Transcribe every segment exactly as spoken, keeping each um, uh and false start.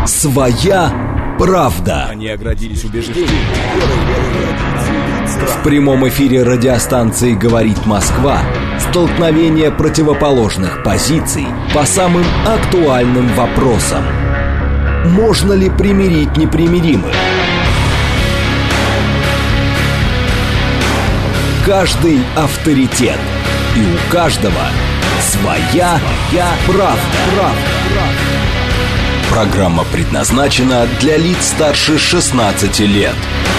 Своя правда. Они оградились убеждением. В прямом эфире радиостанции «Говорит Москва» столкновение противоположных позиций по самым актуальным вопросам. Можно ли примирить непримиримых? Каждый авторитет. И у каждого своя, своя правда. правда. Программа предназначена для лиц старше шестнадцати лет.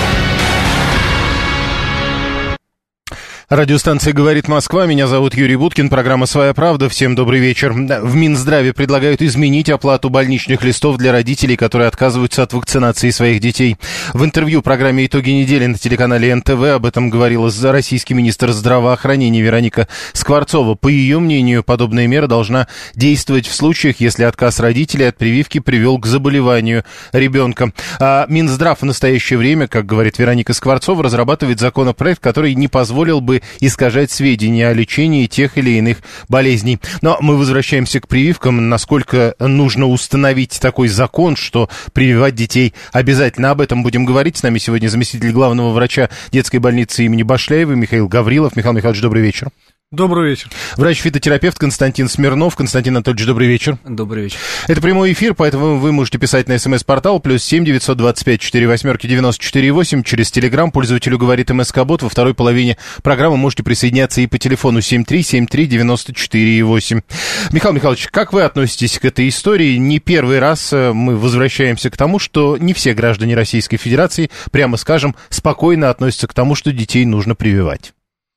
Радиостанция «Говорит Москва». Меня зовут Юрий Буткин. Программа «Своя правда». Всем добрый вечер. В Минздраве предлагают изменить оплату больничных листов для родителей, которые отказываются от вакцинации своих детей. В интервью программе «Итоги недели» на телеканале эн тэ вэ об этом говорила российский министр здравоохранения Вероника Скворцова. По ее мнению, подобная мера должна действовать в случаях, если отказ родителей от прививки привел к заболеванию ребенка. А Минздрав в настоящее время, как говорит Вероника Скворцова, разрабатывает законопроект, который не позволил бы искажать сведения о лечении тех или иных болезней. Но мы возвращаемся к прививкам. Насколько нужно установить такой закон, что прививать детей обязательно? Об этом будем говорить. С нами сегодня заместитель главного врача детской больницы имени Башляевой Михаил Гаврилов. Михаил Михайлович, добрый вечер. Добрый вечер. Врач-фитотерапевт Константин Смирнов. Константин Анатольевич, добрый вечер. Добрый вечер. Это прямой эфир, поэтому вы можете писать на смс-портал плюс семь девятьсот двадцать пять четыре восьмерки девяносто четыре восемь. Через Телеграм пользователю говорит МСК-бот. Во второй половине программы можете присоединяться и по телефону семь три семь три девяносто четыре восемь. Михаил Михайлович, как вы относитесь к этой истории? Не первый раз мы возвращаемся к тому, что не все граждане Российской Федерации, прямо скажем, спокойно относятся к тому, что детей нужно прививать.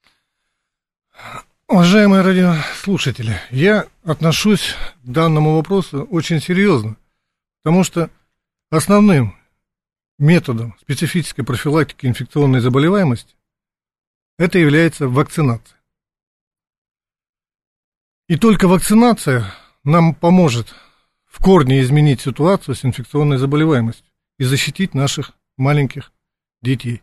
Уважаемые радиослушатели, я отношусь к данному вопросу очень серьезно, потому что основным методом специфической профилактики инфекционной заболеваемости это является вакцинация. И только вакцинация нам поможет в корне изменить ситуацию с инфекционной заболеваемостью и защитить наших маленьких детей.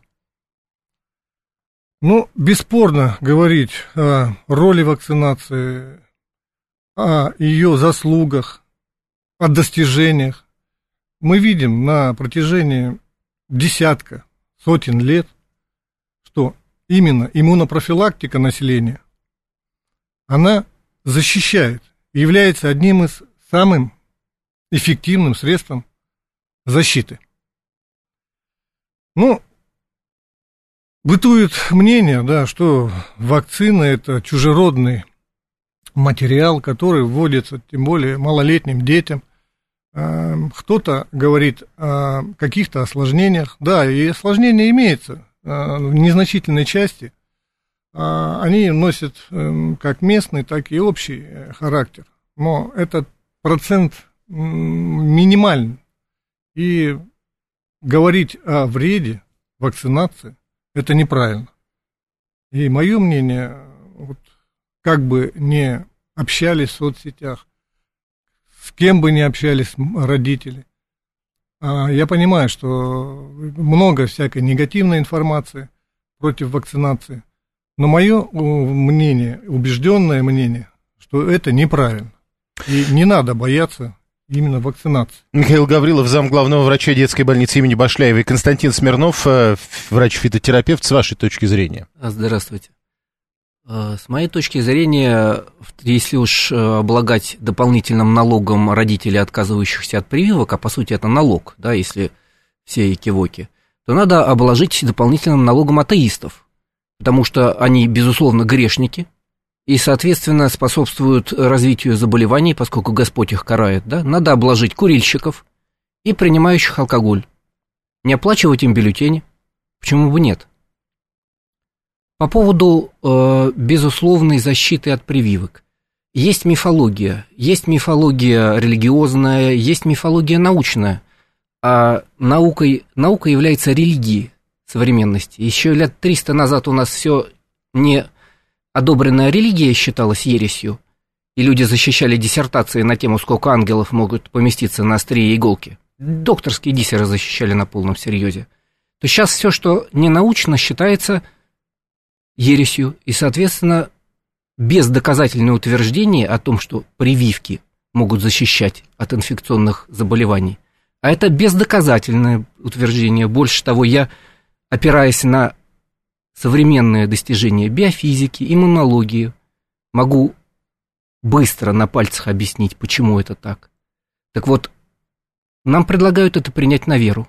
Ну, бесспорно говорить о роли вакцинации, о ее заслугах, о достижениях. Мы видим на протяжении десятка, сотен лет, что именно иммунопрофилактика населения, она защищает, является одним из самых эффективных средств защиты. Ну, бытует мнение, да, что вакцина – это чужеродный материал, который вводится, тем более, малолетним детям. Кто-то говорит о каких-то осложнениях. Да, и осложнения имеются в незначительной части. Они носят как местный, так и общий характер. Но этот процент минимальный. И говорить о вреде вакцинации – это неправильно. И мое мнение, вот, как бы не общались в соцсетях, с кем бы не общались родители, я понимаю, что много всякой негативной информации против вакцинации, но мое мнение, убежденное мнение, что это неправильно. И не надо бояться именно вакцинации. Михаил Гаврилов, зам главного врача детской больницы имени Башляевой. Константин Смирнов, врач-фитотерапевт. С вашей точки зрения? Здравствуйте. С моей точки зрения, если уж облагать дополнительным налогом родителей, отказывающихся от прививок, а по сути это налог, да, если все экивоки, то надо обложить дополнительным налогом атеистов, потому что они, безусловно, грешники, и, соответственно, способствуют развитию заболеваний, поскольку Господь их карает, да, надо обложить курильщиков и принимающих алкоголь. Не оплачивать им бюллетени, почему бы нет? По поводу э, безусловной защиты от прививок. Есть мифология, есть мифология религиозная, есть мифология научная, а наукой, наука является религией современности. Еще лет триста назад у нас все не... одобренная религия считалась ересью, и люди защищали диссертации на тему, сколько ангелов могут поместиться на острие иголки. Докторские диссеры защищали на полном серьезе. То сейчас все, что не научно, считается ересью, и, соответственно, бездоказательное утверждение о том, что прививки могут защищать от инфекционных заболеваний, А это бездоказательное утверждение. Больше того, я, опираясь на современные достижения биофизики, иммунологии, могу быстро на пальцах объяснить, почему это так. Так вот, нам предлагают это принять на веру.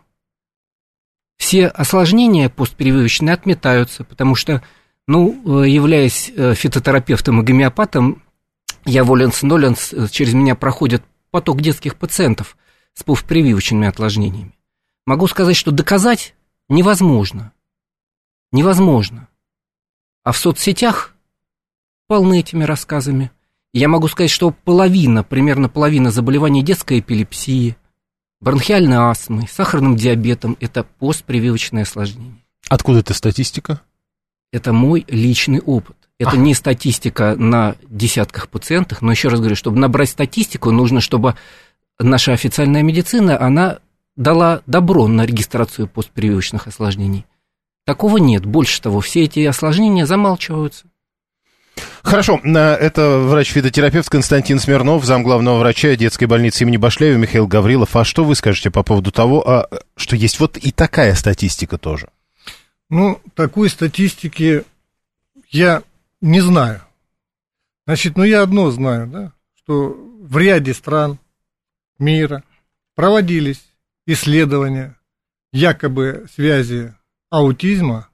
Все осложнения постпрививочные отметаются, потому что, ну, являясь фитотерапевтом и гомеопатом, я воленс-ноленс, через меня проходит поток детских пациентов с постпрививочными осложнениями. Могу сказать, что доказать невозможно. Невозможно. А в соцсетях полны этими рассказами. Я могу сказать, что половина, примерно половина заболеваний детской эпилепсии, бронхиальной астмой, сахарным диабетом – это постпрививочное осложнение. Откуда эта статистика? Это мой личный опыт. Это а. не статистика на десятках пациентов, но еще раз говорю, чтобы набрать статистику, нужно, чтобы наша официальная медицина, она дала добро на регистрацию постпрививочных осложнений. Такого нет. Больше того, все эти осложнения замалчиваются. Хорошо, это врач-фитотерапевт Константин Смирнов, замглавного врача детской больницы имени Башляева Михаил Гаврилов. А что вы скажете по поводу того, что есть вот и такая статистика тоже? Ну, такой статистики я не знаю. Значит, ну я одно знаю, да, что в ряде стран мира проводились исследования якобы связи аутизма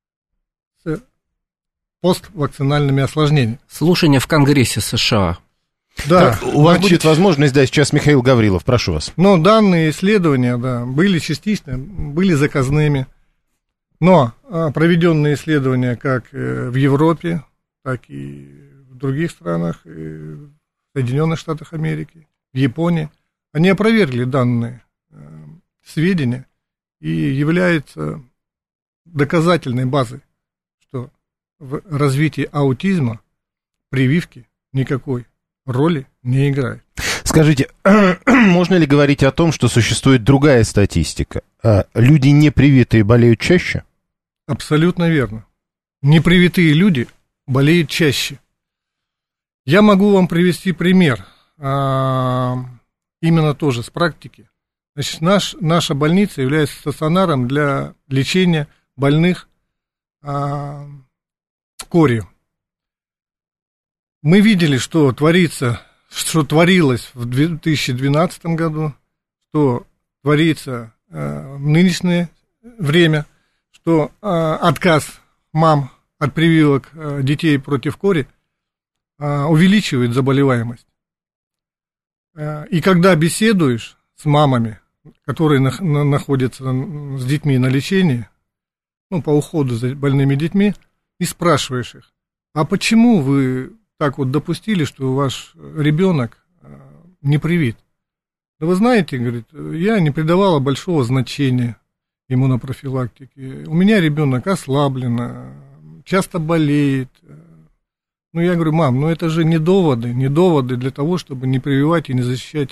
с поствакцинальными осложнениями. Слушание в Конгрессе США. Да. Так, у вас значит, будет возможность, да, сейчас Михаил Гаврилов, прошу вас. Но данные исследования, да, были частично, были заказными, но проведенные исследования как в Европе, так и в других странах, и в Соединенных Штатах Америки, в Японии, они опровергли данные сведения и являются доказательной базой, что в развитии аутизма прививки никакой роли не играют. Скажите, можно ли говорить о том, что существует другая статистика? Люди непривитые болеют чаще? Абсолютно верно. Непривитые люди болеют чаще. Я могу вам привести пример, именно тоже с практики. Значит, наш, наша больница является стационаром для лечения больных а, корью. Мы видели, что творится, что творилось в две тысячи двенадцатом году, что творится а, в нынешнее время, что а, отказ мам от прививок а, детей против кори а, увеличивает заболеваемость. А, и когда беседуешь с мамами, которые на, на, находятся с детьми на лечении, ну, по уходу за больными детьми, и спрашиваешь их, а почему вы так вот допустили, что ваш ребенок не привит? Да вы знаете, говорит, я не придавала большого значения иммунопрофилактике. У меня ребенок ослаблен, часто болеет. Ну, я говорю, мам, ну это же не доводы, не доводы для того, чтобы не прививать и не защищать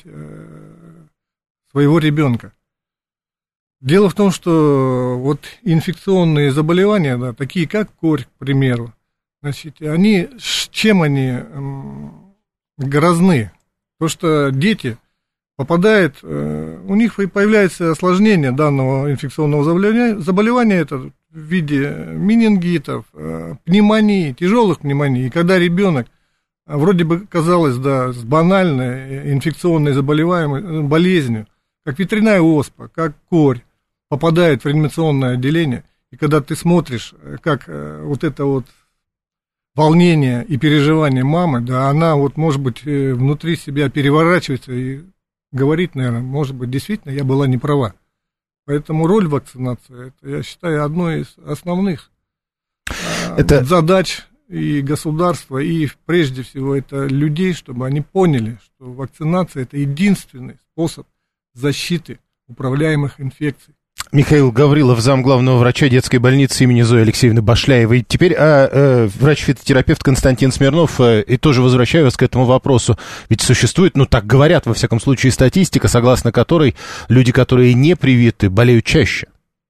своего ребенка. Дело в том, что вот инфекционные заболевания, да, такие как корь, к примеру, значит, они, чем они м, грозны? То, что дети попадают, э, у них появляется осложнение данного инфекционного заболевания, заболевания это в виде менингитов, э, пневмонии, тяжелых пневмоний. И когда ребенок, вроде бы казалось, да, с банальной инфекционной заболеваемой болезнью, как ветряная оспа, как корь, попадает в реанимационное отделение, и когда ты смотришь, как вот это вот волнение и переживание мамы, да, она вот, может быть, внутри себя переворачивается и говорит, наверное, может быть, действительно, я была не права. Поэтому роль вакцинации, это, я считаю, одной из основных это... задач и государства, и прежде всего это людей, чтобы они поняли, что вакцинация – это единственный способ защиты управляемых инфекций. Михаил Гаврилов, замглавного врача детской больницы имени Зои Алексеевны Башляевой. Теперь а, а, врач-фитотерапевт Константин Смирнов, а, и тоже возвращаюсь к этому вопросу. Ведь существует, ну так говорят, во всяком случае, статистика, согласно которой люди, которые не привиты, болеют чаще.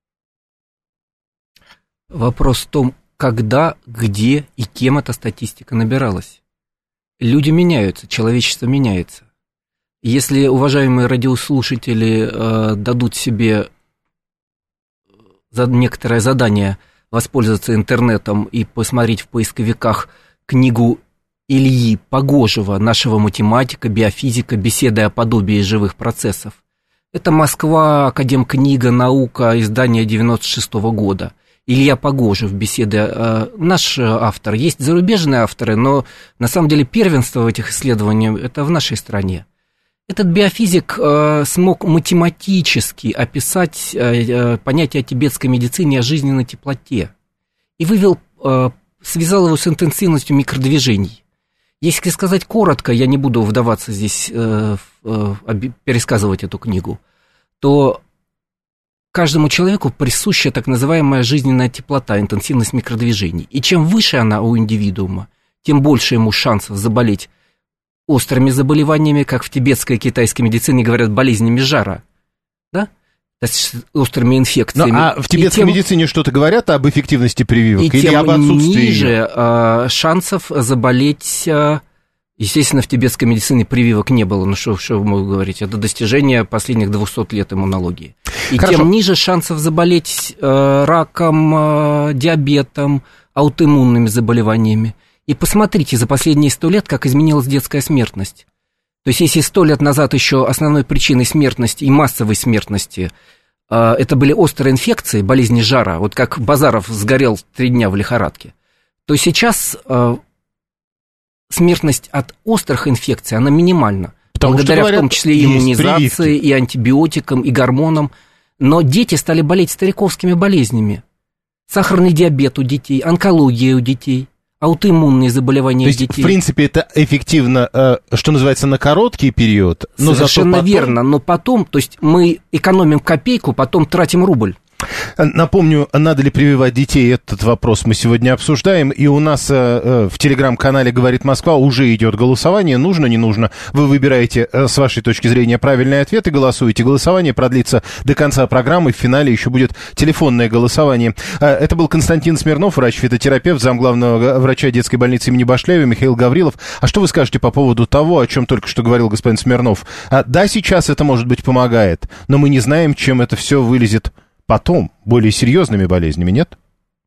Вопрос в том, когда, где и кем эта статистика набиралась. Люди меняются, человечество меняется. Если уважаемые радиослушатели э, дадут себе за некоторое задание воспользоваться интернетом и посмотреть в поисковиках книгу Ильи Погожева, нашего математика, биофизика, беседы о подобии живых процессов. Это Москва, Академкнига, наука, издание девяносто шестого года. Илья Погожев, беседы, э, наш автор. Есть зарубежные авторы, но на самом деле первенство в этих исследованиях это в нашей стране. Этот биофизик э, смог математически описать э, понятие о тибетской медицине, о жизненной теплоте. И вывел, э, связал его с интенсивностью микродвижений. Если сказать коротко, я не буду вдаваться здесь, э, э, пересказывать эту книгу, то каждому человеку присуща так называемая жизненная теплота, интенсивность микродвижений. И чем выше она у индивидуума, тем больше ему шансов заболеть острыми заболеваниями, как в тибетской и китайской медицине говорят, болезнями жара, да? То есть острыми инфекциями. Ну, а в тибетской тем, медицине что-то говорят об эффективности прививок? И или тем об отсутствии ниже ее? э, шансов заболеть... Э, естественно, в тибетской медицине прививок не было. Ну, что, что вы можете говорить? Это достижение последних двухсот лет иммунологии. И Хорошо. Тем ниже шансов заболеть э, раком, э, диабетом, аутоиммунными заболеваниями. И посмотрите за последние сто лет, как изменилась детская смертность. То есть, если сто лет назад еще основной причиной смертности и массовой смертности э, это были острые инфекции, болезни жара, вот как Базаров сгорел три дня в лихорадке, то сейчас э, смертность от острых инфекций, она минимальна. Потому благодаря что, говорят, в том числе и иммунизации, прививки. и антибиотикам, и гормонам. Но дети стали болеть стариковскими болезнями. Сахарный диабет у детей, онкология у детей, аутоиммунные заболевания То есть, детей. в принципе, это эффективно, что называется, на короткий период. Но Совершенно зато потом... верно, но потом, то есть мы экономим копейку, потом тратим рубль. Напомню, надо ли прививать детей, этот вопрос мы сегодня обсуждаем, и у нас э, в телеграм-канале «Говорит Москва» уже идет голосование, нужно, не нужно, вы выбираете э, с вашей точки зрения правильный ответ и голосуете. Голосование продлится до конца программы, в финале еще будет телефонное голосование. Э, это был Константин Смирнов, врач-фитотерапевт, замглавного врача детской больницы имени Башляева, Михаил Гаврилов. А что вы скажете по поводу того, о чем только что говорил господин Смирнов? А, да, сейчас это, может быть, помогает, но мы не знаем, чем это все вылезет потом, более серьезными болезнями, нет?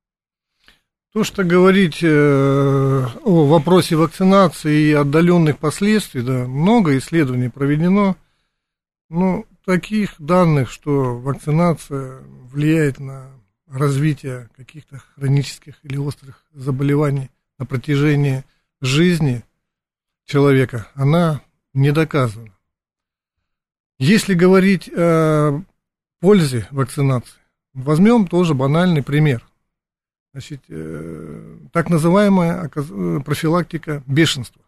То, что говорить э, о вопросе вакцинации и отдаленных последствий, да, много исследований проведено, но таких данных, что вакцинация влияет на развитие каких-то хронических или острых заболеваний на протяжении жизни человека, она не доказана. Если говорить о пользе вакцинации, возьмем тоже банальный пример. Значит, э, так называемая профилактика бешенства.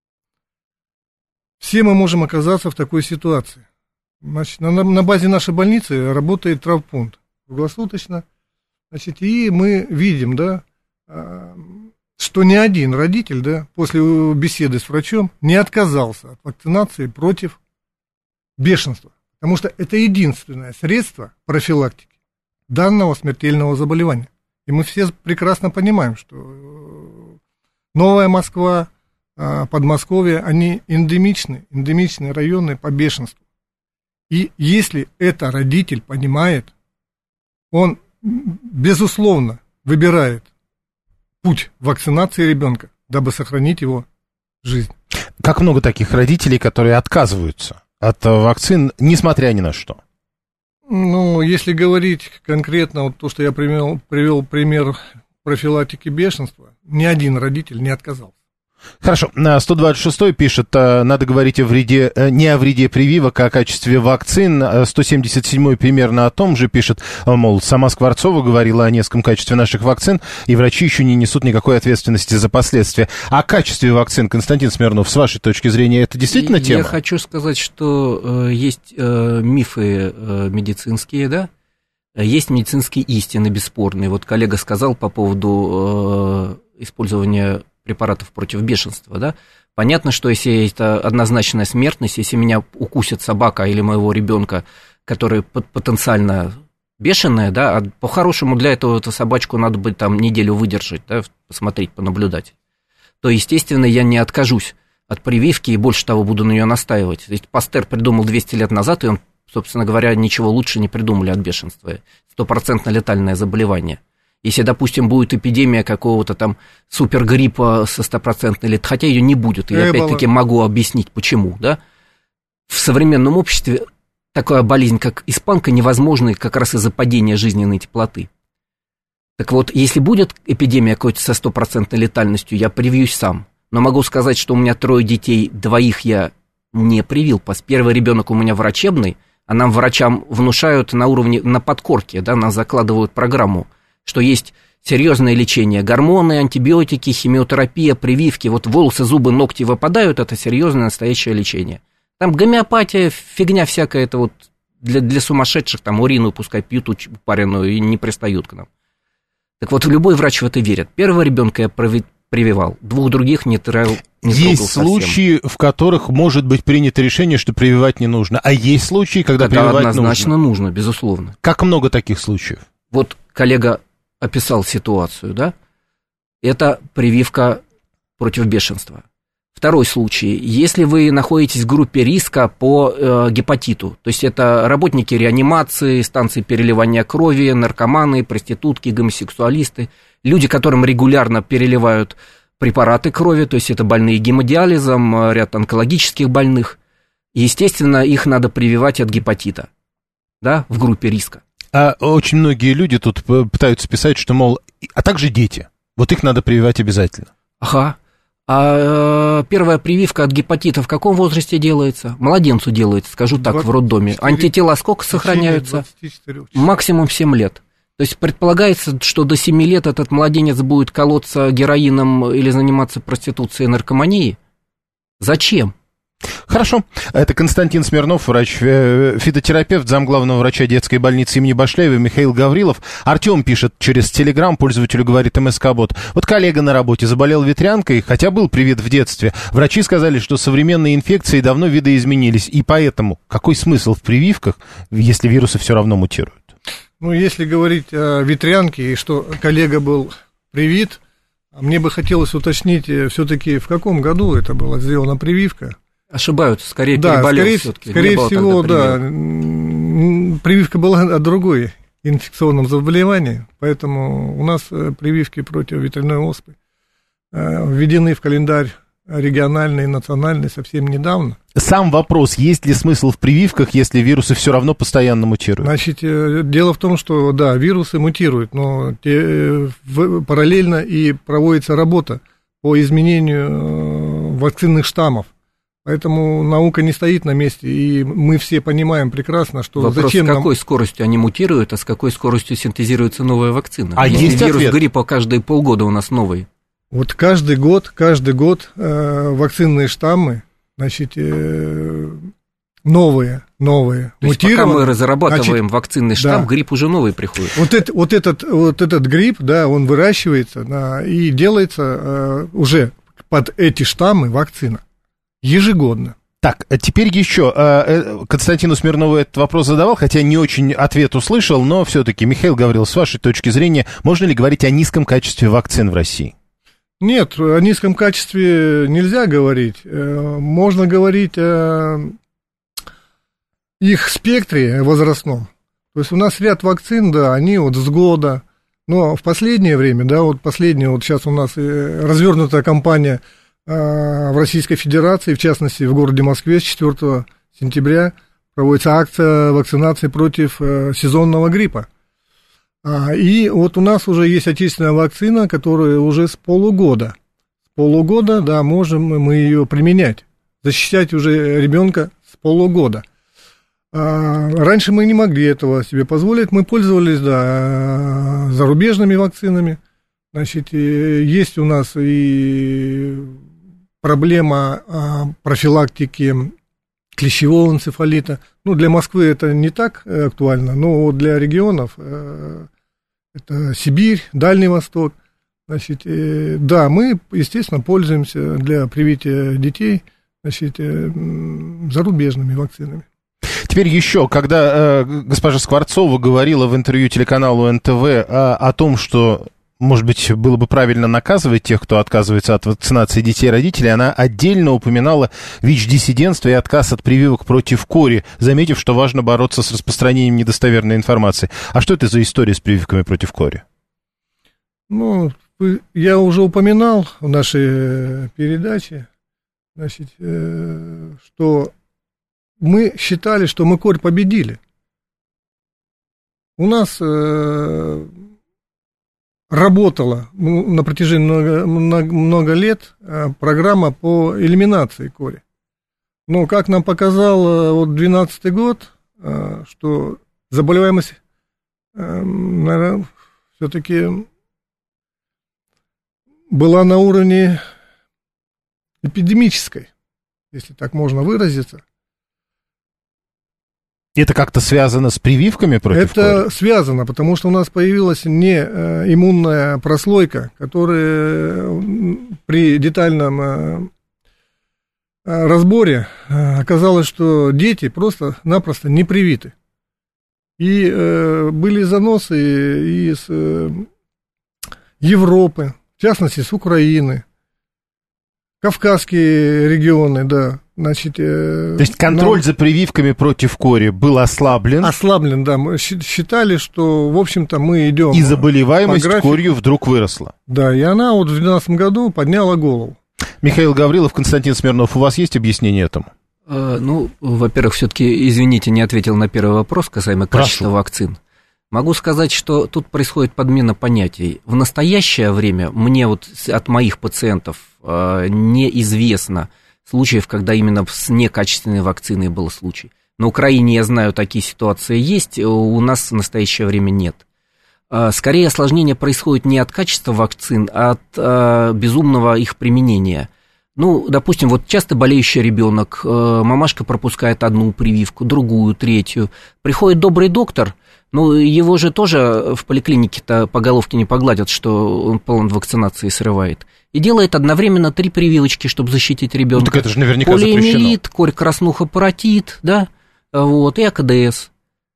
Все мы можем оказаться в такой ситуации. Значит, на, на базе нашей больницы работает травмпункт круглосуточно. Значит, и мы видим, да, э, что ни один родитель, да, после беседы с врачом не отказался от вакцинации против бешенства. Потому что это единственное средство профилактики данного смертельного заболевания. И мы все прекрасно понимаем, что Новая Москва, Подмосковье, они эндемичны, эндемичные районы по бешенству. И если это родитель понимает, он, безусловно, выбирает путь вакцинации ребенка, дабы сохранить его жизнь. Как много таких родителей, которые отказываются от вакцин, несмотря ни на что? Ну, если говорить конкретно, вот то, что я привел, привел пример профилактики бешенства, ни один родитель не отказался. Хорошо. сто двадцать шестой пишет, надо говорить о вреде, не о вреде прививок, а о качестве вакцин. сто семьдесят седьмой примерно о том же пишет, мол, сама Скворцова говорила о низком качестве наших вакцин, и врачи еще не несут никакой ответственности за последствия. О качестве вакцин, Константин Смирнов, с вашей точки зрения, это действительно тема? Я хочу сказать, что э, есть э, мифы э, медицинские, да, есть медицинские истины бесспорные. Вот коллега сказал по поводу э, использования препаратов против бешенства, да, понятно, что если это однозначная смертность, если меня укусит собака или моего ребенка, который потенциально бешеная, да, а по-хорошему для этого эту собачку надо бы там неделю выдержать, да, посмотреть, понаблюдать, то, естественно, я не откажусь от прививки, и больше того, буду на нее настаивать. Ведь Пастер придумал двести лет назад, и он, собственно говоря, ничего лучше не придумали от бешенства. Стопроцентно летальное заболевание. Если, допустим, будет эпидемия какого-то там супергриппа со стопроцентной лет, хотя ее не будет, и я опять-таки могу объяснить, почему, да? В современном обществе такая болезнь, как испанка, невозможна как раз из-за падения жизненной теплоты. Так вот, если будет эпидемия какой-то со стопроцентной летальностью, я привьюсь сам. Но могу сказать, что у меня трое детей, двоих я не привил. Первый ребенок у меня врачебный, а нам, врачам, внушают на уровне, на подкорке, да, нас закладывают программу, что есть серьезное лечение, гормоны, антибиотики, химиотерапия, прививки. Вот волосы, зубы, ногти выпадают, это серьезное настоящее лечение. Там гомеопатия, фигня всякая, это вот для, для сумасшедших, там урину пускай пьют пареную и не пристают к нам. Так вот, любой врач в это верит. Первого ребенка я прививал, двух других не трогал, не трогал Есть совсем. случаи, в которых может быть принято решение, что прививать не нужно, а есть случаи, когда, когда прививать однозначно нужно. нужно, безусловно. Как много таких случаев? Вот коллега описал ситуацию, да? Это прививка против бешенства. Второй случай. Если вы находитесь в группе риска по э, гепатиту, то есть это работники реанимации, станции переливания крови, наркоманы, проститутки, гомосексуалисты, люди, которым регулярно переливают препараты крови, то есть это больные гемодиализом, ряд онкологических больных, естественно, их надо прививать от гепатита, да, в группе риска. А очень многие люди тут пытаются писать, что, мол, а также дети, вот их надо прививать обязательно. Ага. А э, первая прививка от гепатита в каком возрасте делается? Младенцу делается, скажу так, двадцать четыре, в роддоме. Антитела сколько сохраняются? Максимум семь лет. То есть предполагается, что до семи лет этот младенец будет колоться героином или заниматься проституцией и наркоманией. Зачем? Хорошо. Это Константин Смирнов, врач-фитотерапевт, замглавного врача детской больницы имени Башляева, Михаил Гаврилов. Артем пишет через Телеграм, пользователю говорит МСК-бот. Вот коллега на работе заболел ветрянкой, хотя был привит в детстве. Врачи сказали, что современные инфекции давно видоизменились, и поэтому какой смысл в прививках, если вирусы все равно мутируют? Ну, если говорить о ветрянке, и что коллега был привит, мне бы хотелось уточнить, все-таки в каком году это была сделана прививка? Ошибаются, скорее да, переболел скорее, все-таки. Скорее всего, да. Прививка была от другой инфекционном заболевании, поэтому у нас прививки против ветряной оспы введены в календарь региональный и национальный совсем недавно. Сам вопрос, есть ли смысл в прививках, если вирусы все равно постоянно мутируют? Значит, дело в том, что, да, вирусы мутируют, но те, в, параллельно и проводится работа по изменению вакцинных штаммов. Поэтому наука не стоит на месте, и мы все понимаем прекрасно, что вопрос, зачем с какой нам... скоростью они мутируют, а с какой скоростью синтезируется новая вакцина. А если есть вирус ответ? гриппа каждые полгода у нас новый. Вот каждый год, каждый год э, вакцинные штаммы, значит, э, новые, новые, то есть пока мы разрабатываем значит, вакцинный штамм, да. Грипп уже новый приходит. Вот, это, вот, этот, вот этот грипп, да, он выращивается, да, и делается э, уже под эти штаммы вакцина. Ежегодно. Так, теперь еще. Константину Смирнову этот вопрос задавал, хотя не очень ответ услышал, но все-таки, Михаил говорил, с вашей точки зрения, можно ли говорить о низком качестве вакцин в России? Нет, о низком качестве нельзя говорить. Можно говорить о их спектре возрастном. То есть у нас ряд вакцин, да, они вот с года, но в последнее время, да, вот последнее, вот сейчас у нас развернутая кампания в Российской Федерации, в частности, в городе Москве с четвёртого сентября проводится акция вакцинации против сезонного гриппа. И вот у нас уже есть отечественная вакцина, которая уже с полугода. С полугода, да, можем мы ее применять, защищать уже ребенка с полугода. Раньше мы не могли этого себе позволить, мы пользовались, да, зарубежными вакцинами. Значит, есть у нас и проблема профилактики клещевого энцефалита. Ну, для Москвы это не так актуально, но для регионов это Сибирь, Дальний Восток. Значит, да, мы, естественно, пользуемся для привития детей, значит, зарубежными вакцинами. Теперь еще, когда э, госпожа Скворцова говорила в интервью телеканалу эн тэ вэ о, о том, что может быть, было бы правильно наказывать тех, кто отказывается от вакцинации детей и родителей, она отдельно упоминала ВИЧ-диссидентство и отказ от прививок против кори, заметив, что важно бороться с распространением недостоверной информации. А что это за история с прививками против кори? Ну, я уже упоминал в нашей передаче, значит, что мы считали, что мы корь победили. У нас э, работала на протяжении много, много, много лет э, программа по элиминации кори. Но, как нам показал э, вот двенадцатый год, э, что заболеваемость, э, наверное, все-таки была на уровне эпидемической, если так можно выразиться. Это как-то связано с прививками против кори? Это связано, потому что у нас появилась не иммунная прослойка, которая при детальном разборе оказалось, что дети просто-напросто не привиты. И были заносы из Европы, в частности, с Украины, Кавказские регионы, да. Значит, То есть контроль нам... за прививками против кори был ослаблен? Ослаблен, да. Мы считали, что, в общем-то, мы идем... И заболеваемость корью вдруг выросла? Да, и она вот в две тысячи двенадцатом году подняла голову. Михаил Гаврилов, Константин Смирнов, у вас есть объяснение этому? А, ну, во-первых, все-таки, извините, не ответил на первый вопрос касаемо качества Прошу. вакцин. Могу сказать, что тут происходит подмена понятий. В настоящее время мне вот от моих пациентов э, неизвестно случаев, когда именно с некачественной вакциной был случай. На Украине, я знаю, такие ситуации есть, у нас в настоящее время нет. Э, скорее, осложнение происходит не от качества вакцин, а от э, безумного их применения. Ну, допустим, вот часто болеющий ребенок, э, мамашка пропускает одну прививку, другую, третью. Приходит добрый доктор. Ну, его же тоже в поликлинике-то по головке не погладят, что он план вакцинации срывает. И делает одновременно три прививочки, чтобы защитить ребенка. Ну, так это же наверняка полиомиелит, корь, краснуха, паротит, да, вот, и АКДС.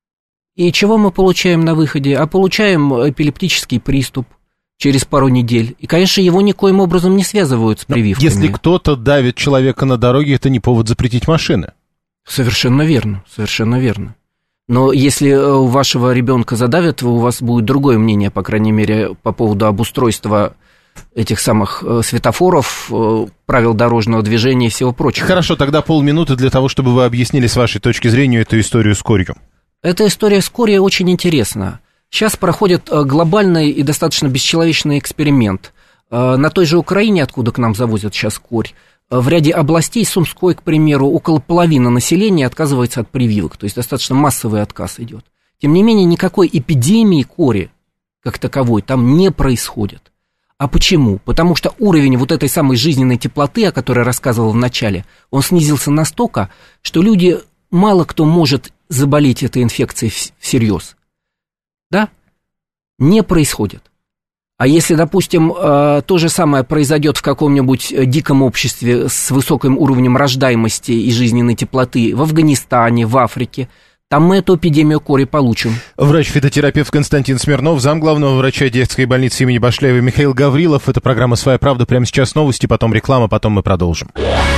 И чего мы получаем на выходе? А получаем эпилептический приступ через пару недель. И, конечно, его никоим образом не связывают с прививками. Но если кто-то давит человека на дороге, это не повод запретить машины. Совершенно верно, совершенно верно. Но если у вашего ребенка задавят, у вас будет другое мнение, по крайней мере, по поводу обустройства этих самых светофоров, правил дорожного движения и всего прочего. Хорошо, тогда полминуты для того, чтобы вы объяснили с вашей точки зрения эту историю с корью. Эта история с корью очень интересна. Сейчас проходит глобальный и достаточно бесчеловечный эксперимент. На той же Украине, откуда к нам завозят сейчас корь, в ряде областей, Сумской, к примеру, около половины населения отказывается от прививок, то есть достаточно массовый отказ идет. Тем не менее, никакой эпидемии кори, как таковой, там не происходит. А почему? Потому что уровень вот этой самой жизненной теплоты, о которой я рассказывал в начале, он снизился настолько, что люди, мало кто может заболеть этой инфекцией всерьез. Да? Не происходит. А если, допустим, то же самое произойдет в каком-нибудь диком обществе с высоким уровнем рождаемости и жизненной теплоты в Афганистане, в Африке, там мы эту эпидемию кори получим. Врач-фитотерапевт Константин Смирнов, замглавного врача детской больницы имени Башляева Михаил Гаврилов. Это программа «Своя правда». Прямо сейчас новости, потом реклама, потом мы продолжим.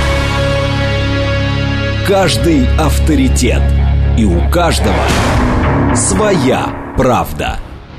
Каждый авторитет. И у каждого своя правда.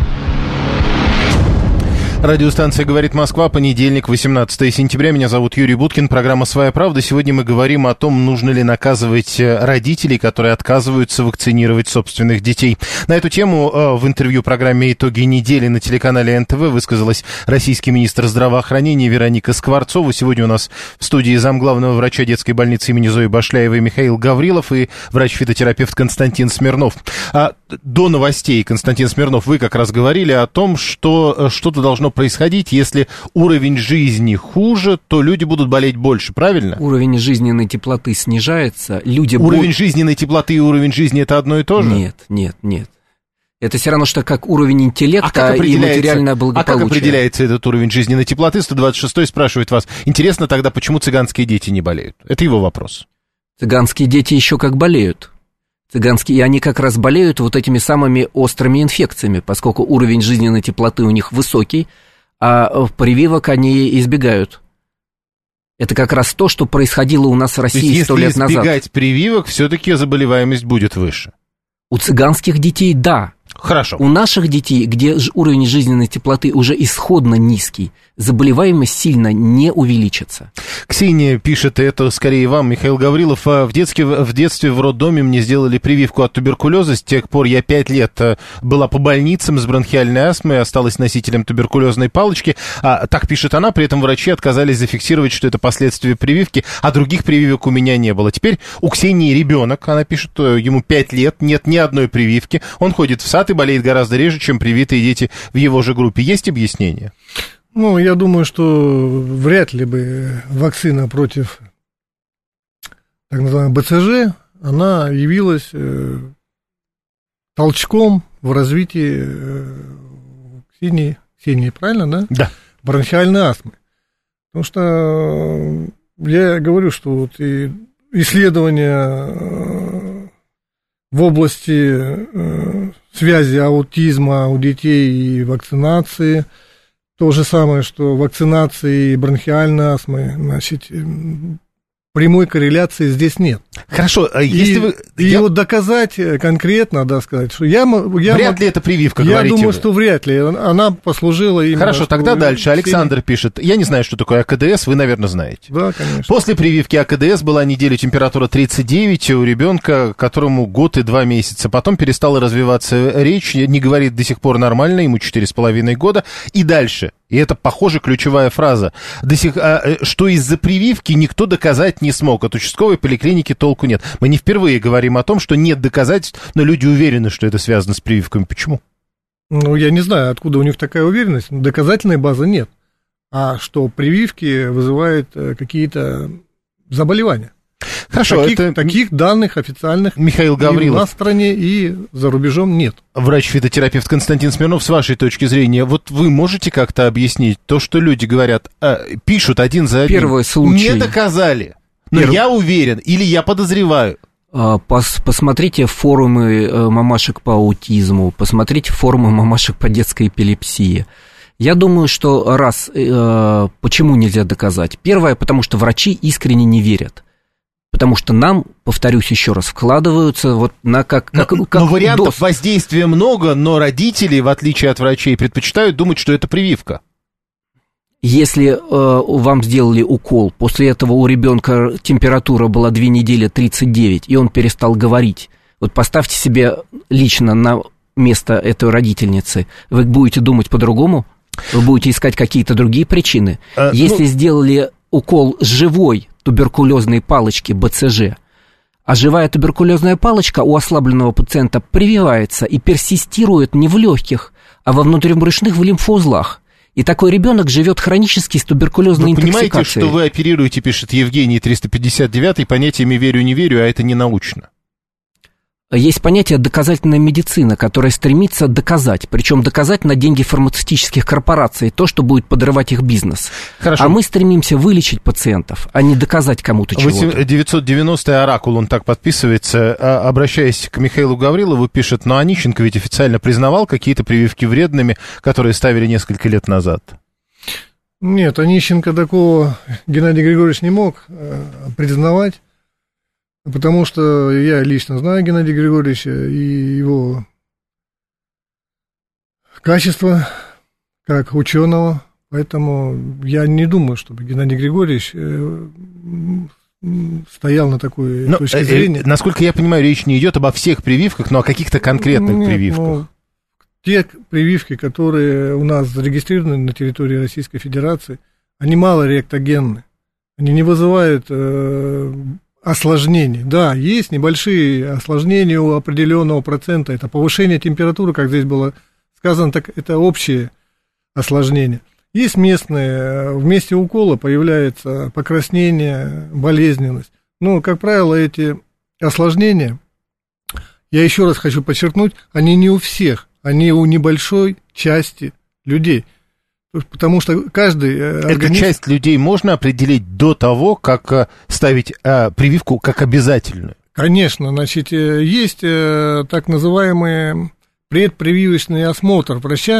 Радиостанция «Говорит Москва», понедельник, восемнадцатое сентября. Меня зовут Юрий Буткин, программа «Своя правда». Сегодня мы говорим о том, нужно ли наказывать родителей, которые отказываются вакцинировать собственных детей. На эту тему в интервью программе «Итоги недели» на телеканале эн тэ вэ высказалась российский министр здравоохранения Вероника Скворцова. Сегодня у нас в студии замглавного врача детской больницы имени Зои Башляевой Михаил Гаврилов и врач-фитотерапевт Константин Смирнов. А до новостей, Константин Смирнов, вы как раз говорили о том, что что-то должно происходить, если уровень жизни хуже, то люди будут болеть больше, правильно? Уровень жизненной теплоты снижается, люди... Уровень бо... жизненной теплоты и уровень жизни — это одно и то же? Нет, нет, нет. Это все равно, что как уровень интеллекта а и материальное благополучие. А как определяется этот уровень жизненной теплоты? сто двадцать шестой спрашивает вас. Интересно тогда, почему цыганские дети не болеют? Это его вопрос. Цыганские дети еще как болеют. Цыганские, и они как раз болеют вот этими самыми острыми инфекциями, поскольку уровень жизненной теплоты у них высокий, а прививок они избегают. Это как раз то, что происходило у нас в России сто лет назад. Если избегать прививок, все-таки заболеваемость будет выше. У цыганских детей – да. Хорошо. У наших детей, где уровень жизненной теплоты уже исходно низкий, заболеваемость сильно не увеличится. Ксения пишет, и это скорее вам, Михаил Гаврилов. В детстве, в детстве в роддоме мне сделали прививку от туберкулеза. С тех пор я пять лет была по больницам с бронхиальной астмой, осталась носителем туберкулезной палочки. А, так пишет она, при этом врачи отказались зафиксировать, что это последствия прививки, а других прививок у меня не было. Теперь у Ксении ребенок, она пишет, ему пять лет, нет ни одной прививки. Он ходит в сад и болеет гораздо реже, чем привитые дети в его же группе. Есть объяснение? Ну, я думаю, что вряд ли бы вакцина против так называемой БЦЖ, она явилась э, толчком в развитии э, Ксении, Ксении, правильно, да? Да. Бронхиальной астмы. Потому что я говорю, что вот и исследования в области э, связи аутизма у детей и вакцинации, то же самое, что вакцинации и бронхиальной астмы, значит, прямой корреляции здесь нет. Хорошо, а если и, вы... И я... вот доказать конкретно, да, сказать, что я... я вряд ли это прививка, я говорите думаю, вы. что вряд ли. Она послужила именно... Хорошо, тогда дальше. Ксения... Александр пишет. Я не знаю, что такое АКДС, вы, наверное, знаете. Да, конечно. После прививки АКДС была неделя температура тридцать девять у ребенка, которому год и два месяца. Потом перестала развиваться речь, не говорит до сих пор нормально, ему четыре с половиной года. И дальше. И это, похоже, ключевая фраза. До сих, а, что из-за прививки никто доказать не смог. От участковой поликлиники толку нет. Мы не впервые говорим о том, что нет доказательств, но люди уверены, что это связано с прививками. Почему? Ну, я не знаю, откуда у них такая уверенность. Доказательной базы нет. А что прививки вызывают какие-то заболевания. Хорошо, таких, это... таких данных официальных Михаил Гаврилов. И у нас в стране, и за рубежом нет. Врач-фитотерапевт Константин Смирнов, с вашей точки зрения, вот вы можете как-то объяснить то, что люди говорят, э, пишут один за одним? Первый случай. Не доказали, но Перв... я уверен или я подозреваю. Пос, посмотрите форумы мамашек по аутизму, посмотрите форумы мамашек по детской эпилепсии. Я думаю, что раз, э, почему нельзя доказать? Первое, потому что врачи искренне не верят. Потому что нам, повторюсь еще раз, вкладываются вот на как, как, но, как но вариантов доз. Воздействия много, но родители, в отличие от врачей, предпочитают думать, что это прививка. Если э, вам сделали укол, после этого у ребенка температура была две недели тридцать девять, и он перестал говорить, вот поставьте себе лично на место этой родительницы, вы будете думать по-другому, вы будете искать какие-то другие причины. А, Если ну... сделали укол живой туберкулезной палочки БЦЖ, а живая туберкулезная палочка у ослабленного пациента прививается и персистирует не в легких, а во внутрибрюшных в лимфоузлах. И такой ребенок живет хронически с туберкулезной интоксикацией. Вы понимаете, что вы оперируете, пишет Евгений триста пятьдесят девять, понятиями верю-не верю, а это не научно. Есть понятие доказательная медицина, которая стремится доказать, причем доказать на деньги фармацевтических корпораций, то, что будет подрывать их бизнес. Хорошо. А мы стремимся вылечить пациентов, а не доказать кому-то чего-то. девятьсот девяностый Оракул, он так подписывается, обращаясь к Михаилу Гаврилову, пишет, но Онищенко ведь официально признавал какие-то прививки вредными, которые ставили несколько лет назад. Нет, Онищенко такого Геннадий Григорьевич не мог признавать. Потому что я лично знаю Геннадия Григорьевича и его качество как ученого, поэтому я не думаю, чтобы Геннадий Григорьевич стоял на такой но, точке зрения. Э, насколько я понимаю, речь не идет обо всех прививках, но о каких-то конкретных Нет, прививках. Ну, те прививки, которые у нас зарегистрированы на территории Российской Федерации, они малореактогенны, они не вызывают... Э, осложнений. Да, есть небольшие осложнения у определенного процента. Это повышение температуры, как здесь было сказано, так это общее осложнение. Есть местные, в месте укола появляется покраснение, болезненность. Но, как правило, эти осложнения, я еще раз хочу подчеркнуть, они не у всех, они у небольшой части людей. Потому что каждый организм... Эту часть людей можно определить до того, как ставить а, прививку как обязательную? Конечно, значит, есть так называемый предпрививочный осмотр врача,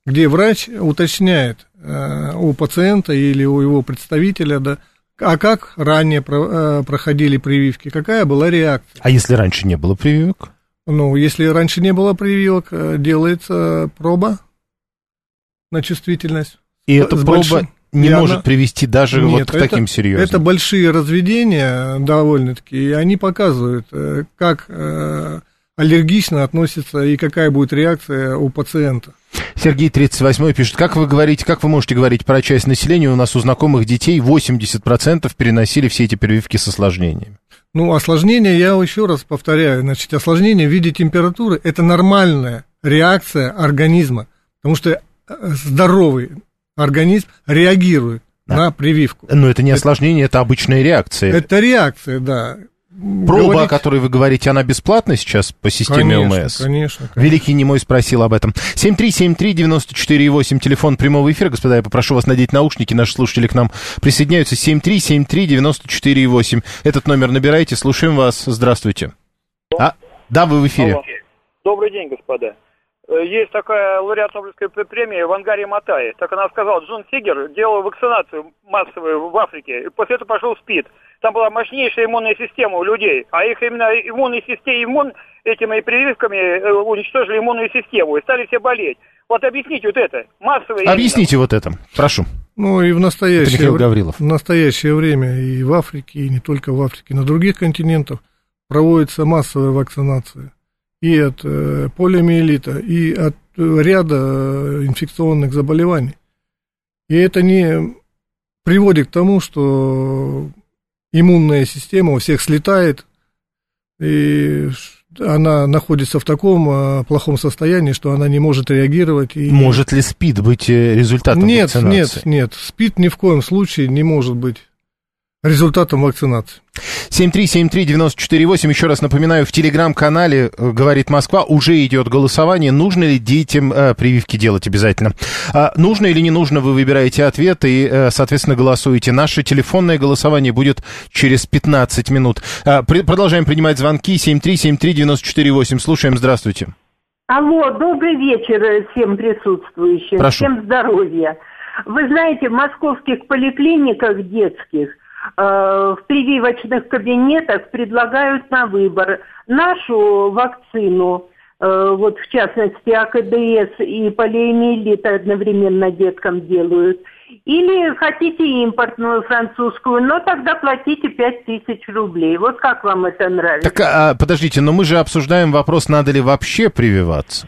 где врач уточняет э, у пациента или у его представителя, да, а как ранее про, э, проходили прививки, какая была реакция. А если раньше не было прививок? Ну, если раньше не было прививок, делается проба на чувствительность. И эта проба большим, не может она... привести даже Нет, вот к это, таким серьезным? Это большие разведения довольно-таки, и они показывают, как аллергично относится и какая будет реакция у пациента. Сергей тридцать восьмой пишет, как вы говорите, как вы можете говорить про часть населения, у нас у знакомых детей восемьдесят процентов переносили все эти прививки с осложнениями. Ну, осложнения, я еще раз повторяю, значит, осложнения в виде температуры – это нормальная реакция организма, потому что здоровый организм реагирует да. на прививку. Но это не осложнение, это, это обычная реакция. Это реакция, да. Проба, говорить... о которой вы говорите, она бесплатна сейчас по системе конечно, ОМС? Конечно, конечно. Великий немой спросил об этом. семь три семь три девять четыре восемь, телефон прямого эфира. Господа, я попрошу вас надеть наушники, наши слушатели к нам присоединяются. семь три семь три девять четыре восемь. Этот номер набирайте, слушаем вас. Здравствуйте. А, да, вы в эфире. Алло. Добрый день, господа. Есть такая лауреат Нобелевской премии Вангари Матай. Так она сказала, Джон Сигер делал вакцинацию массовую в Африке, и после этого пошел СПИД. Там была мощнейшая иммунная система у людей, а их именно иммунной системе, иммун этими прививками уничтожили иммунную систему, и стали все болеть. Вот объясните вот это, массовое... Объясните именно. Вот это, прошу. Ну и в настоящее, Михаил Гаврилов. в настоящее время и в Африке, и не только в Африке, на других континентах проводится массовая вакцинация. И от э, полиомиелита, и от ряда инфекционных заболеваний. И это не приводит к тому, что иммунная система у всех слетает, и она находится в таком э, плохом состоянии, что она не может реагировать. И... Может ли СПИД быть результатом нет, вакцинации? Нет, нет, нет. СПИД ни в коем случае не может быть результатом вакцинации. семь три семь три девять четыре восемь. Еще раз напоминаю, в телеграм-канале «Говорит Москва» уже идет голосование. Нужно ли детям э, прививки делать обязательно? А, нужно или не нужно, вы выбираете ответ и, э, соответственно, голосуете. Наше телефонное голосование будет через пятнадцать минут. А, при, продолжаем принимать звонки. семь три семь три девять четыре восемь. Слушаем, здравствуйте. Алло, добрый вечер всем присутствующим. Прошу. Всем здоровья. Вы знаете, в московских поликлиниках детских в прививочных кабинетах предлагают на выбор нашу вакцину, вот в частности АКДС и полиомиелит одновременно деткам делают, или хотите импортную французскую, но тогда платите пять тысяч рублей. Вот как вам это нравится? Так, а, подождите, но мы же обсуждаем вопрос, надо ли вообще прививаться.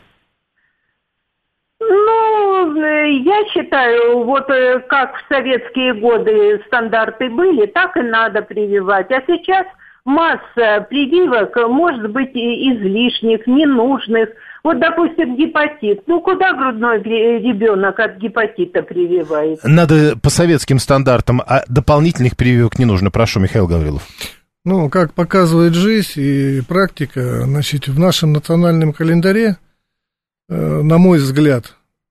Ну, я считаю, вот как в советские годы стандарты были, так и надо прививать. А сейчас масса прививок может быть излишних, ненужных. Вот, допустим, гепатит. Ну, куда грудной ребенок от гепатита прививается? Надо по советским стандартам, а дополнительных прививок не нужно. Прошу, Михаил Гаврилов. Ну, как показывает жизнь и практика, значит, в нашем национальном календаре, на мой взгляд,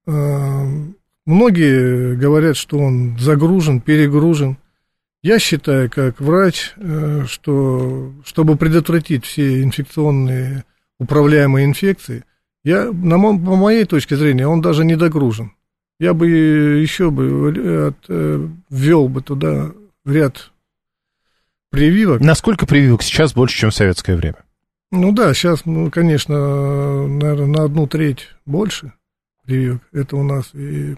многие говорят, что он загружен, перегружен. Я считаю, как врач, что чтобы предотвратить все инфекционные управляемые инфекции, я, на мо, по моей точке зрения, он даже не догружен. Я бы еще бы от, ввел бы туда ряд прививок. Насколько прививок сейчас больше, чем в советское время? Ну да, сейчас, ну, конечно, наверное, на одну треть больше прививок. Это у нас и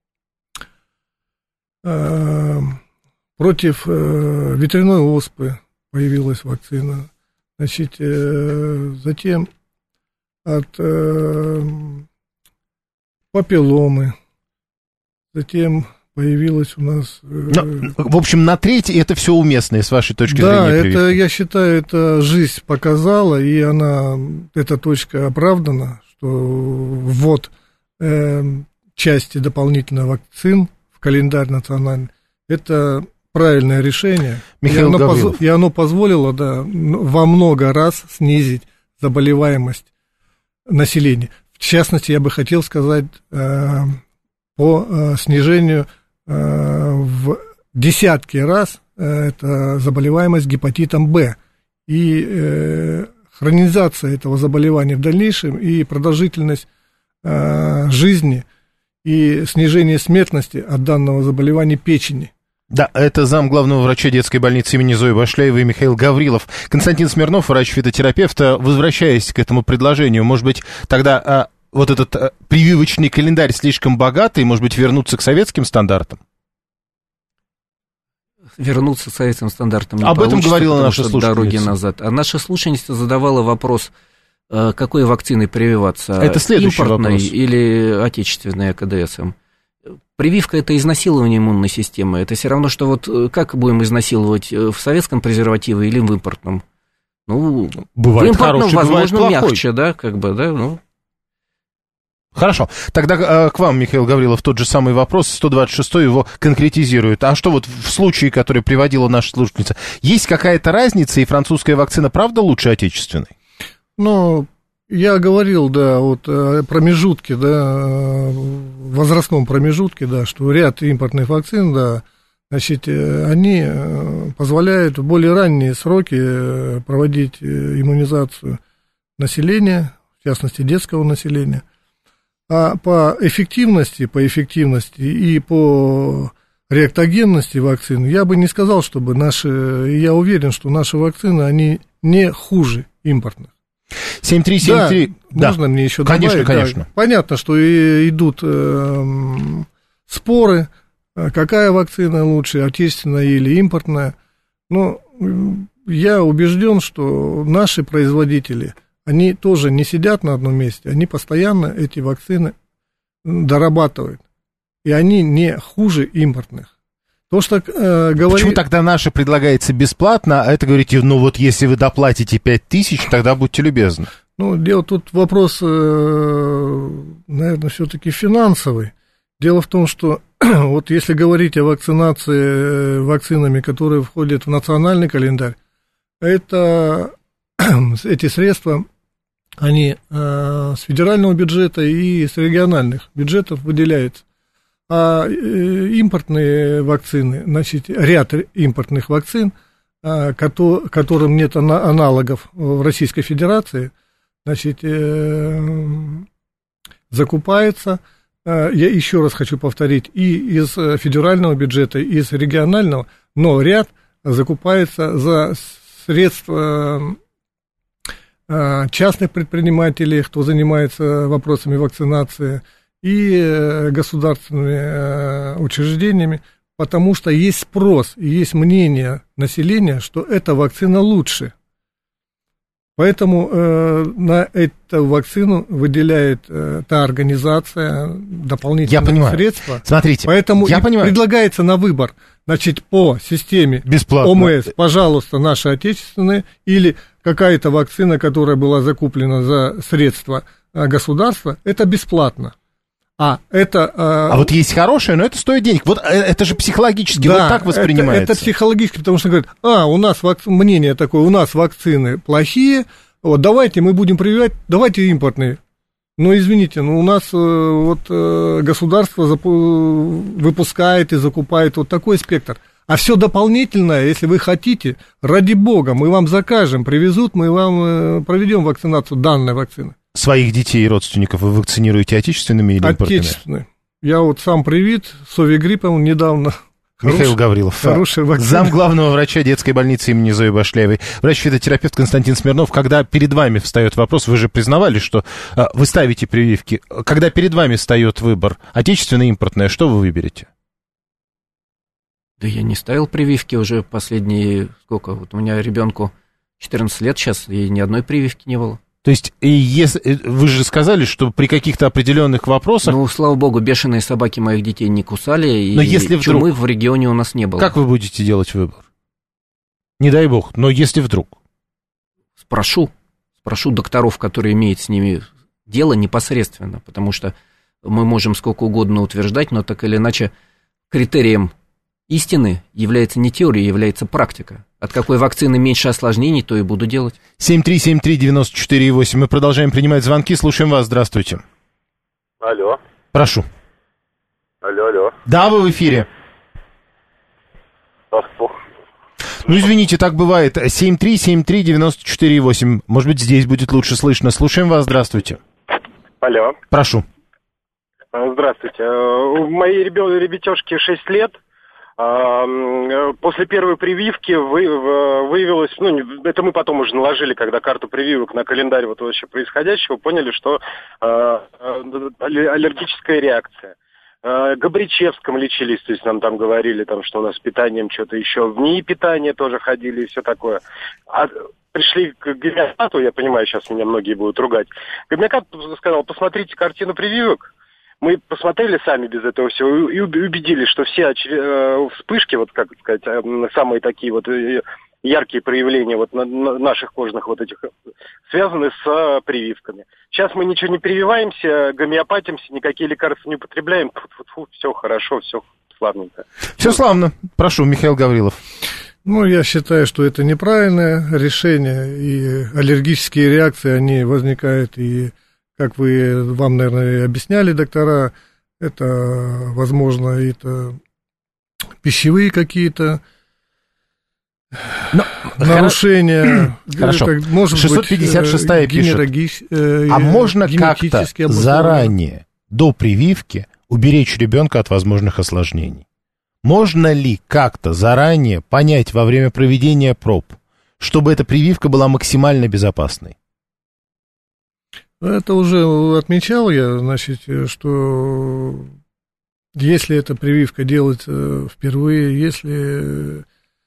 э, против э, ветряной оспы появилась вакцина. Значит, э, затем от э, папилломы. Затем появилась у нас... Э, Но, в общем, на треть это все уместное, с вашей точки да, зрения. Да, прививки. это, я считаю, это жизнь показала, и она, эта точка оправдана, что ввод э, части дополнительных вакцин в календарь национальный, это правильное решение. Михаил и, оно Гаврилов. поз, и оно позволило, да, во много раз снизить заболеваемость населения. В частности, я бы хотел сказать э, по э, снижению в десятки раз это заболеваемость гепатитом Б. И э, хронизация этого заболевания в дальнейшем и продолжительность э, жизни и снижение смертности от данного заболевания печени. Да, это зам главного врача детской больницы имени Зои Башляевой Михаил Гаврилов. Константин Смирнов, врач-фитотерапевт, возвращаясь к этому предложению, может быть, тогда а, вот этот а, прививочный календарь слишком богатый, может быть, вернуться к советским стандартам? Вернуться к советским стандартам не Об этом говорила наша слушательница. Дороги назад. А наша слушательница задавала вопрос, какой вакциной прививаться? Это следующий импортной вопрос. Или отечественной АКДСом? Прививка – это изнасилование иммунной системы. Это все равно, что вот как будем изнасиловать, в советском презервативе или в импортном? Ну, бывает в импортном, хороший, возможно, бывает мягче, да, как бы, да, ну. Хорошо. Тогда э, к вам, Михаил Гаврилов, тот же самый вопрос, сто двадцать шестой его конкретизирует. А что вот в случае, который приводила наша слушательница, есть какая-то разница, и французская вакцина правда лучше отечественной? Ну, я говорил, да, вот о промежутке, да, возрастном промежутке, да, что ряд импортных вакцин, да, значит, они позволяют в более ранние сроки проводить иммунизацию населения, в частности, детского населения. А по эффективности, по эффективности и по реактогенности вакцин я бы не сказал, чтобы наши, я уверен, что наши вакцины, они не хуже импортных. семь три семь три. Да, можно мне еще добавить? Конечно, конечно. Да, понятно, что и идут э, споры, какая вакцина лучше, отечественная или импортная. Но я убежден, что наши производители, они тоже не сидят на одном месте, они постоянно эти вакцины дорабатывают. И они не хуже импортных. То, что, э, говори... Почему тогда наше предлагается бесплатно, а это говорите, ну вот если вы доплатите пять тысяч, тогда будьте любезны? Ну, дело тут вопрос, э, наверное, все-таки финансовый. Дело в том, что вот если говорить о вакцинации вакцинами, которые входят в национальный календарь, это эти средства, они э, с федерального бюджета и с региональных бюджетов выделяются. А импортные вакцины, значит, ряд импортных вакцин, которым нет аналогов в Российской Федерации, значит, закупается, я еще раз хочу повторить, и из федерального бюджета, и из регионального, но ряд закупается за средства частных предпринимателей, кто занимается вопросами вакцинации, и государственными учреждениями, потому что есть спрос, и есть мнение населения, что эта вакцина лучше. Поэтому э, на эту вакцину выделяет э, та организация дополнительные средства. Смотрите, поэтому я понимаю. Предлагается на выбор, значит, по системе бесплатно. ОМС, пожалуйста, наши отечественные, или какая-то вакцина, которая была закуплена за средства государства, это бесплатно. А, это, а, а вот есть хорошее, но это стоит денег. Вот это же психологически да, вот так воспринимается. Это, это психологически, потому что говорят, а, у нас вак... мнение такое, у нас вакцины плохие, вот давайте мы будем прививать, давайте импортные. Ну, извините, но у нас вот государство выпускает и закупает вот такой спектр. А все дополнительное, если вы хотите, ради бога, мы вам закажем, привезут, мы вам проведем вакцинацию данной вакцины. Своих детей и родственников вы вакцинируете отечественными или импортными? Отечественными. Я вот сам привит совигриппом недавно. Михаил Гаврилов, зам главного врача детской больницы имени Зои Башляевой, врач-фитотерапевт Константин Смирнов. Когда перед вами встает вопрос, вы же признавали, что а, вы ставите прививки, когда перед вами встает выбор, отечественное, импортное, что вы выберете? Да я не ставил прививки уже последние, сколько, вот у меня ребенку четырнадцать лет сейчас, и ни одной прививки не было. То есть, и если, вы же сказали, что при каких-то определенных вопросах... Ну, слава богу, бешеные собаки моих детей не кусали, и но если вдруг... чумы в регионе у нас не было. Как вы будете делать выбор? Не дай бог, но если вдруг... Спрошу, спрошу докторов, которые имеют с ними дело непосредственно, потому что мы можем сколько угодно утверждать, но так или иначе критерием истины является не теория, является практика. От какой вакцины меньше осложнений, то и буду делать. семь три семь три девять четыре восемь. Мы продолжаем принимать звонки. Слушаем вас. Здравствуйте. Алло. Прошу. Алло, алло. Да, вы в эфире. Ну, извините, так бывает. семь три семь три девять четыре восемь. Может быть, здесь будет лучше слышно. Слушаем вас. Здравствуйте. Алло. Прошу. Здравствуйте. У моей ребятешки шесть лет. После первой прививки выявилось, ну, это мы потом уже наложили, когда карту прививок на календарь вот вообще происходящего, поняли, что аллергическая реакция. В Габричевском лечились, то есть нам там говорили, там, что у нас с питанием что-то еще, в НИИ питания тоже ходили и все такое. А пришли к гомеопату, я понимаю, сейчас меня многие будут ругать. Гомеопат сказал, посмотрите картину прививок. Мы посмотрели сами без этого всего и убедились, что все вспышки, вот как сказать, самые такие вот яркие проявления вот наших кожных вот этих связаны с прививками. Сейчас мы ничего не прививаемся, гомеопатимся, никакие лекарства не употребляем. Фу-фу-фу, все хорошо, все славненько. Все славно. Прошу, Михаил Гаврилов. Ну, я считаю, что это неправильное решение, и аллергические реакции, они возникают, и, как вы, вам, наверное, объясняли доктора, это, возможно, это пищевые какие-то Но, нарушения. Хорошо. Это, может шестьсот пятьдесят шестая быть, пишет, э, а можно как-то заранее, до прививки, уберечь ребенка от возможных осложнений? Можно ли как-то заранее понять во время проведения проб, чтобы эта прививка была максимально безопасной? Это уже отмечал я, значит, что если эта прививка делается впервые, если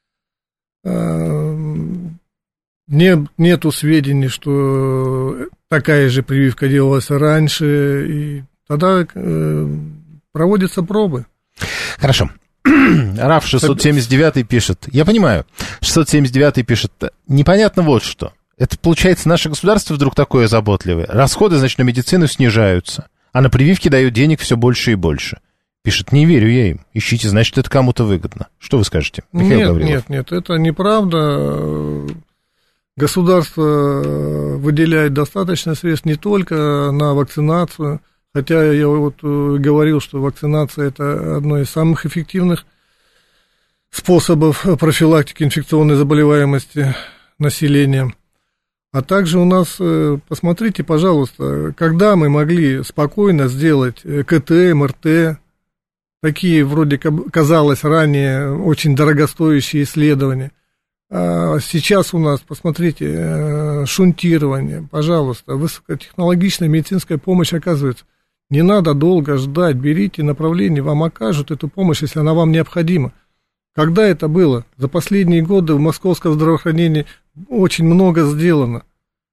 не, нету сведений, что такая же прививка делалась раньше, и тогда проводятся пробы. Хорошо. Раф шестьсот семьдесят девять пишет, я понимаю, шестьсот семьдесят девять пишет, непонятно вот что. Это, получается, наше государство вдруг такое заботливое. Расходы, значит, на медицину снижаются, а на прививки дают денег все больше и больше. Пишет, не верю я им. Ищите, значит, это кому-то выгодно. Что вы скажете, Михаил нет, Гаврилов? Нет, нет, это неправда. Государство выделяет достаточно средств не только на вакцинацию, хотя я вот говорил, что вакцинация – это одно из самых эффективных способов профилактики инфекционной заболеваемости населения. А также у нас, посмотрите, пожалуйста, когда мы могли спокойно сделать КТ, МРТ, такие, вроде казалось ранее, очень дорогостоящие исследования. А сейчас у нас, посмотрите, шунтирование, пожалуйста, высокотехнологичная медицинская помощь оказывается. Не надо долго ждать, берите направление, вам окажут эту помощь, если она вам необходима. Когда это было? За последние годы в московском здравоохранении очень много сделано.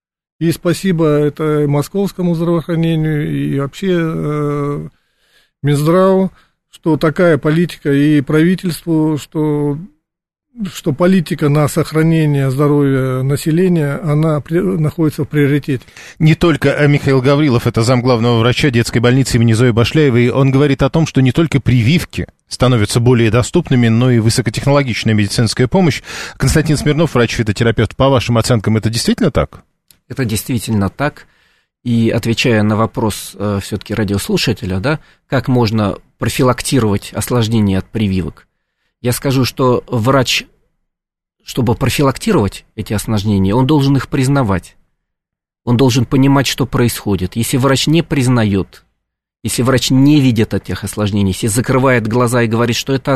И спасибо это московскому здравоохранению и вообще э, Минздраву, что такая политика, и правительству, что, что политика на сохранение здоровья населения, она при, находится в приоритете. Не только Михаил Гаврилов, это замглавного врача детской больницы имени Зои Башлеевой, он говорит о том, что не только прививки становятся более доступными, но и высокотехнологичная медицинская помощь. Константин Смирнов, врач-фитотерапевт, по вашим оценкам, это действительно так? Это действительно так. И отвечая на вопрос э, все-таки радиослушателя, да, как можно профилактировать осложнения от прививок, я скажу, что врач, чтобы профилактировать эти осложнения, он должен их признавать. Он должен понимать, что происходит. Если врач не признает, если врач не видит этих осложнений, если закрывает глаза и говорит, что это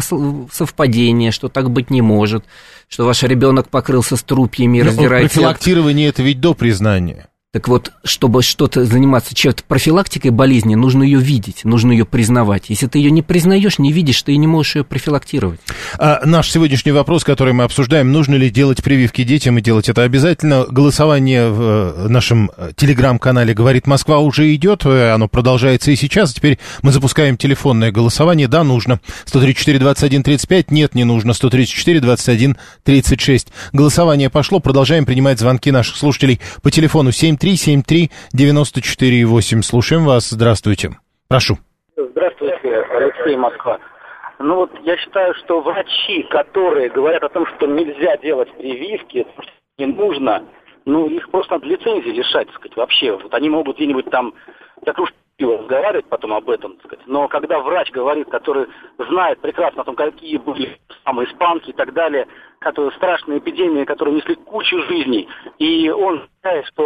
совпадение, что так быть не может, что ваш ребенок покрылся струпьями и раздирает... Профилактирование – это ведь до признания. Так вот, чтобы что-то заниматься чем-то профилактикой болезни, нужно ее видеть, нужно ее признавать. Если ты ее не признаешь, не видишь, ты не можешь ее профилактировать. А наш сегодняшний вопрос, который мы обсуждаем, нужно ли делать прививки детям и делать это обязательно. Голосование в нашем телеграм-канале «Говорит Москва» уже идет, оно продолжается и сейчас. Теперь мы запускаем телефонное голосование. Да, нужно. сто тридцать четыре двадцать один тридцать пять. Нет, не нужно. сто тридцать четыре двадцать один тридцать шесть. Голосование пошло. Продолжаем принимать звонки наших слушателей по телефону семь три семь три девяносто четыре восемь. Слушаем вас. Здравствуйте. Прошу. Здравствуйте, Алексей, Москва. Ну вот я считаю, что врачи, которые говорят о том, что нельзя делать прививки, не нужно, ну их просто надо лицензии лишать, так сказать, вообще. Вот они могут где-нибудь там за кружку пива разговаривать потом об этом, так сказать. Но когда врач говорит, который знает прекрасно о том, какие были самые испанки и так далее, которые страшные эпидемии, которые несли кучу жизней, и он считает, что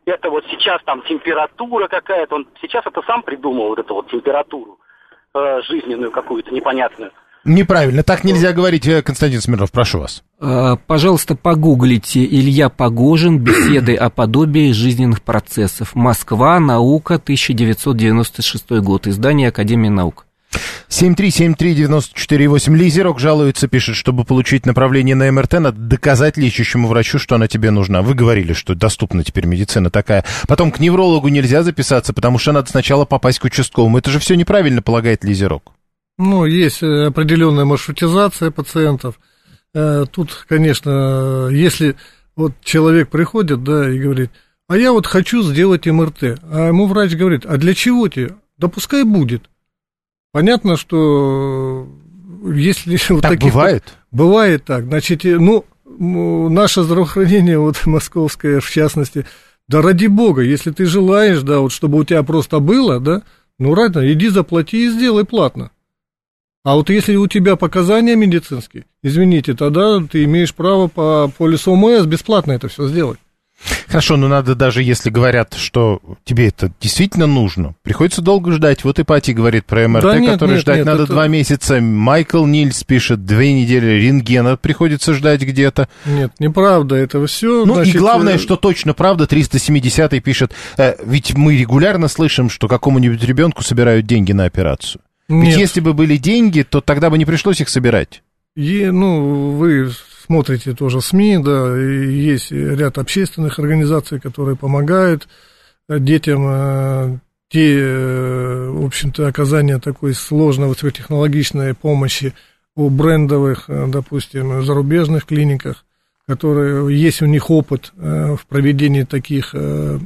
это вот сейчас там температура какая-то, он сейчас это сам придумал, вот эту вот температуру э, жизненную какую-то непонятную. Неправильно, так нельзя говорить, Константин Смирнов, прошу вас. Пожалуйста, погуглите «Илья Погожин. Беседы о подобии жизненных процессов. Москва. Наука. тысяча девятьсот девяносто шестой год. Издание Академии наук». семь три семь три девять четыре восемь. Лизерок жалуется, пишет, чтобы получить направление на эм эр тэ, надо доказать лечащему врачу, что она тебе нужна. Вы говорили, что доступна теперь медицина такая. Потом к неврологу нельзя записаться, потому что надо сначала попасть к участковому. Это же все неправильно, полагает Лизерок. Ну, есть определенная маршрутизация пациентов. Тут, конечно, если вот человек приходит, да, и говорит, а я вот хочу сделать эм эр тэ, а ему врач говорит, а для чего тебе? Да пускай будет. Понятно, что если вот так таких... бывает? Бывает так. Значит, ну, наше здравоохранение, вот московское в частности, да ради бога, если ты желаешь, да, вот чтобы у тебя просто было, да, ну, ради, иди заплати и сделай платно. А вот если у тебя показания медицинские, извините, тогда ты имеешь право по полису о эм эс бесплатно это все сделать. Хорошо, но надо даже, если говорят, что тебе это действительно нужно, приходится долго ждать. Вот Ипатий говорит про эм эр тэ, да нет, который нет, ждать нет, надо это... два месяца. Майкл Нильс пишет, две недели рентгена приходится ждать где-то. Нет, неправда, это все. Ну значит... и главное, что точно правда, триста семидесятый пишет, э, ведь мы регулярно слышим, что какому-нибудь ребенку собирают деньги на операцию. Нет. Ведь если бы были деньги, то тогда бы не пришлось их собирать. И, ну, вы смотрите тоже СМИ, да, и есть ряд общественных организаций, которые помогают детям, те, в общем-то, оказание такой сложной высокотехнологичной помощи у брендовых, допустим, зарубежных клиниках, которые, есть у них опыт в проведении таких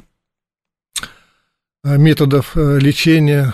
методов лечения.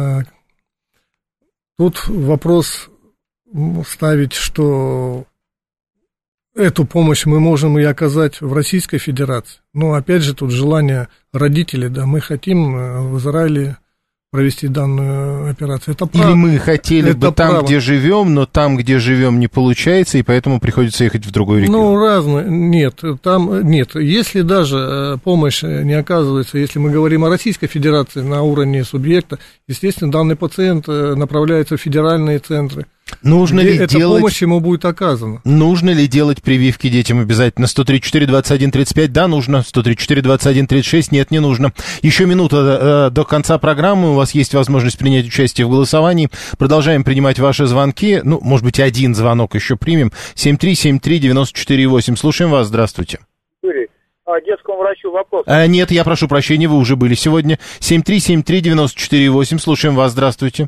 Тут вопрос ставить, что эту помощь мы можем и оказать в Российской Федерации. Но, опять же, тут желание родителей, да, мы хотим в Израиле провести данную операцию. Это Или право. мы хотели это бы там, право. где живем, но там, где живем, не получается, и поэтому приходится ехать в другой регион. Ну, разные. Нет, там нет. Если даже помощь не оказывается, если мы говорим о Российской Федерации на уровне субъекта, естественно, данный пациент направляется в федеральные центры. Нужно ли эта делать... помощь ему будет оказана. Нужно ли делать прививки детям обязательно? сто тридцать четыре двадцать один тридцать пять, да, нужно. сто тридцать четыре двадцать один тридцать шесть, нет, не нужно. Еще минута э, до конца программы. У вас есть возможность принять участие в голосовании. Продолжаем принимать ваши звонки. Ну, может быть, один звонок еще примем. семь три семь три девять четыре восемь. Слушаем вас. Здравствуйте. Юрий, а детскому врачу вопрос. А, нет, я прошу прощения, вы уже были сегодня. семь три семь три девять четыре восемь. Слушаем вас. Здравствуйте.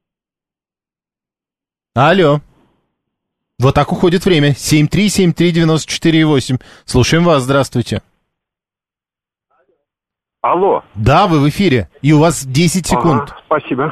Алло. Вот так уходит время. семь три семь три девять четыре восемь. Слушаем вас. Здравствуйте. Алло. Да, вы в эфире. И у вас десять секунд. Ага, спасибо.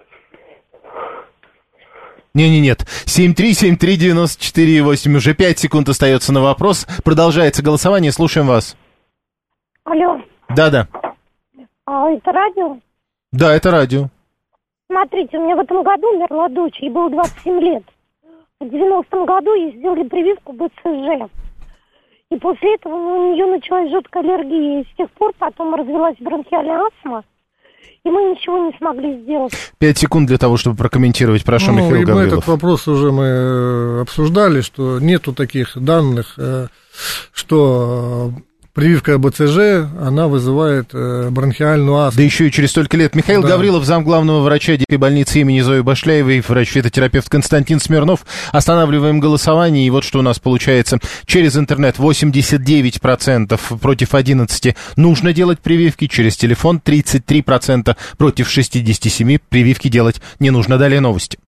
Не-не-нет. семь три семь три девять четыре восемь. Уже пять секунд остается на вопрос. Продолжается голосование. Слушаем вас. Алло. Да-да. А это радио? Да, это радио. Смотрите, у меня в этом году умерла дочь, ей было двадцать семь лет. В девяностом году ей сделали прививку бэ цэ жэ. И после этого ну, у нее началась жуткая аллергия. И с тех пор потом развилась бронхиальная астма. И мы ничего не смогли сделать. Пять секунд для того, чтобы прокомментировать. Прошу, ну, Михаил Гаврилов. Этот вопрос уже мы обсуждали, что нету таких данных, что прививка бэ цэ жэ, она вызывает бронхиальную астму. Да еще и через столько лет. Михаил да. Гаврилов, замглавного врача детской больницы имени Зои Башляевой, врач-фитотерапевт Константин Смирнов. Останавливаем голосование, и вот что у нас получается. Через интернет восемьдесят девять процентов против одиннадцать процентов нужно делать прививки. Через телефон тридцать три процента против шестьдесят семь процентов прививки делать не нужно. Далее новости.